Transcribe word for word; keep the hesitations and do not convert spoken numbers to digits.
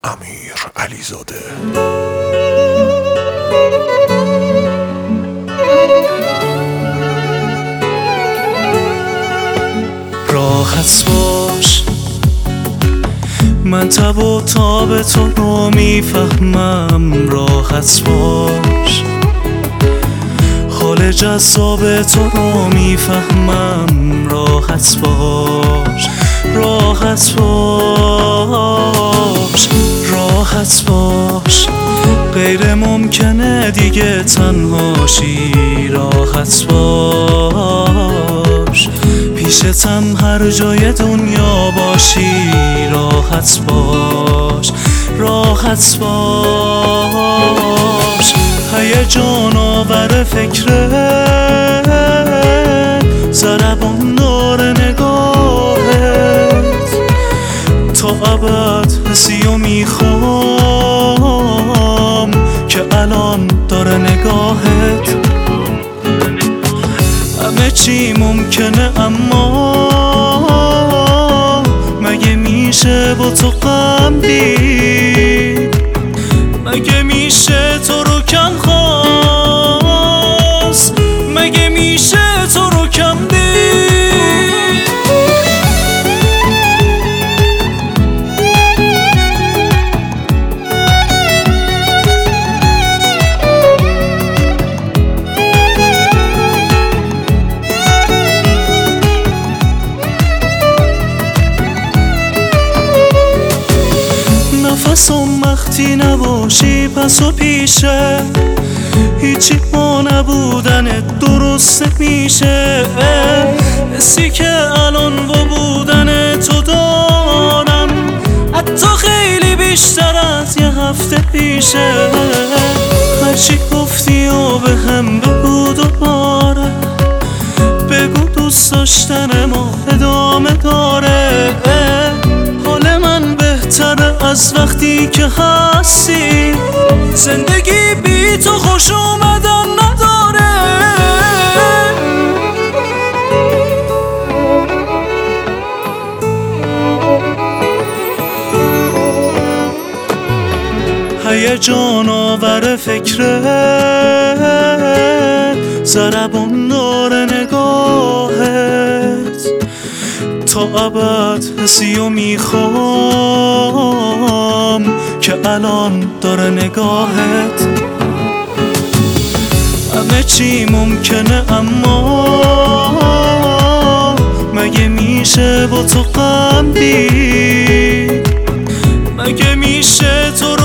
امیر علیزاده. راحت باش، من تب و تاب تو رو میفهمم. راحت باش، حال جذاب تو رو میفهمم. راحت باش، راحت باش، راحت باش، غیر ممکنه دیگه تنهاشی. راحت باش، پیشتم هر جای دنیا باشی. راحت باش، راحت باش، هیجان آور فکرت، ضربان دار نگاهت، تا ابد حسی و میخوام که الان داره نگاهت. همه چی ممکنه اما مگه میشه با تو غم دید؟ مگه میشه تو رو کم خواست؟ مگه میشه تو رو کم دید؟ نفسم وقتی نباشی پس و پیشه، هیچی با نبودنت درست میشه. حسی که الان با بودن تو دارم، حتی خیلی بیشتر از یه هفته پیشه. هرچی گفتی و به هم بگو دوباره، بگو دوست داشتن ما ادامه داره. حال من بهتره از وقتی که هستی، زندگی بی تو خوش اومدن نداره. هیجان آور فکرت، ضربان دار نگاهت، تا ابد حسی و میخوام که الان داره نگاهت. همه چی ممکنه اما مگه میشه با تو غم دید؟ مگه میشه تو رو